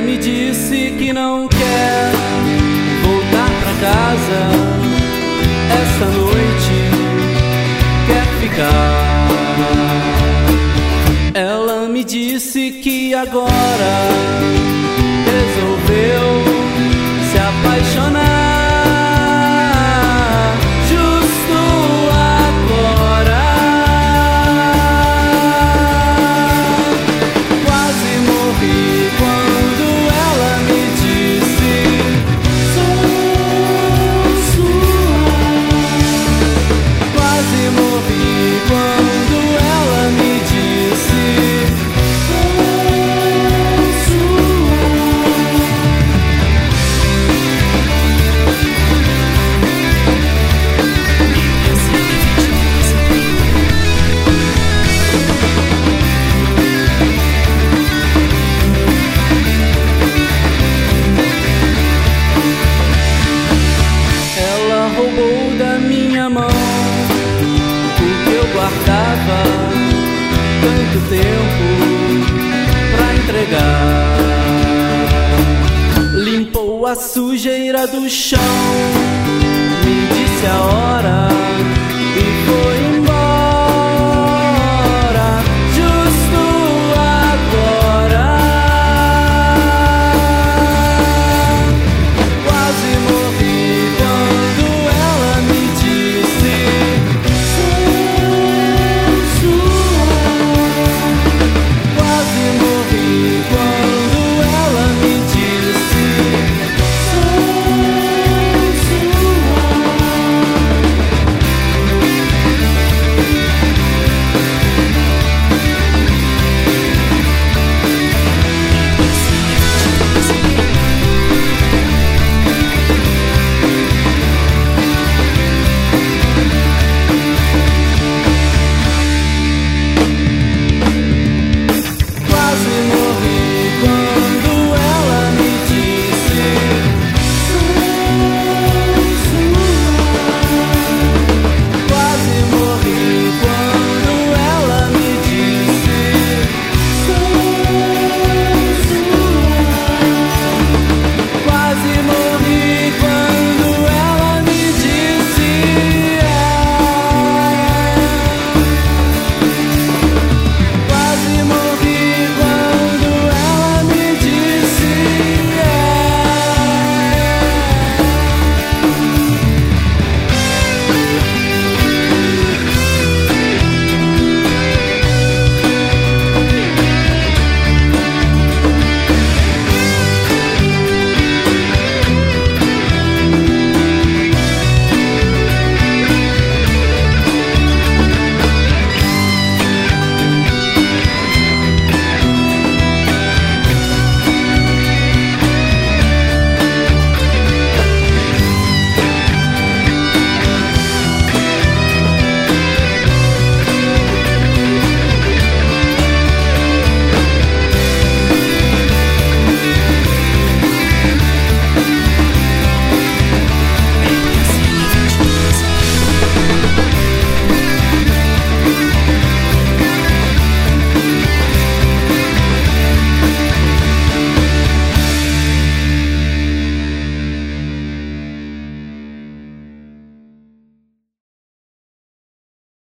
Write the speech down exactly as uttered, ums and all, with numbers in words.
me disse que não quer voltar pra casa esta noite, quer ficar. Ela me disse que agora resolveu se apaixonar. Roubou da minha mão o que eu guardava tanto tempo pra entregar. Limpou a sujeira do chão, me disse a hora